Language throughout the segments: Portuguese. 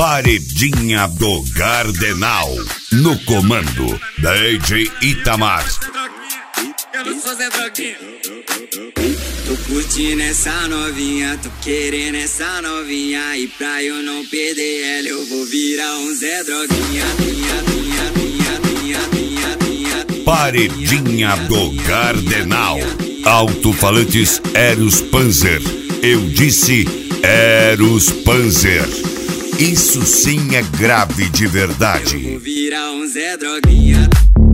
Paredinha do Gardenal. No comando, DJ Itamar. Eu não sou Zé Droguinha. Tô curtindo essa novinha, tô querendo essa novinha. E pra eu não perder ela, eu vou virar um Zé Droguinha. Paredinha do Gardenal. Alto-falantes Eros Panzer. Eu disse Eros Panzer. Isso sim é grave de verdade. Eu vou virar um Zé Droguinha.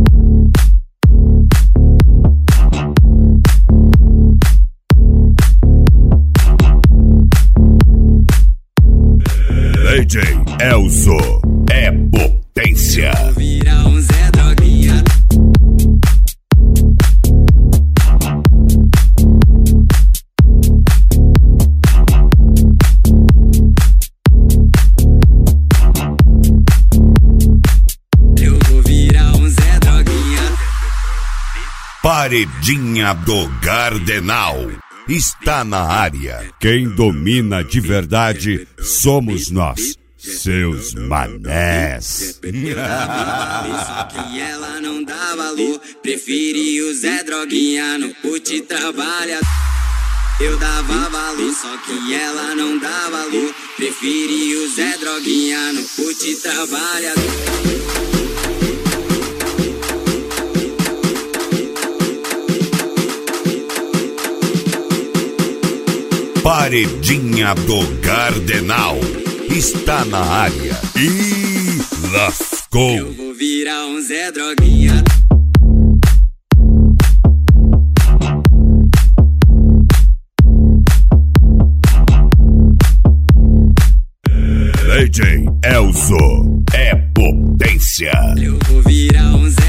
DJ Elzo é potência. Eu vou virar um Zé Droguinha. Eu vou virar um Zé Droguinha. Paredinha do Gardenal está na área. Quem domina de verdade somos nós, seus manés. Só que ela não dá valor, preferi o Zé Droguinha no put trabalha. Eu dava valor, só que ela não dá valor, preferi o Zé Droguinha no put trabalha. Paredinha do Gardenal está na área. E lascou. Eu vou virar um Zé Droguinha. DJ Elzo é potência. Eu vou virar um Zé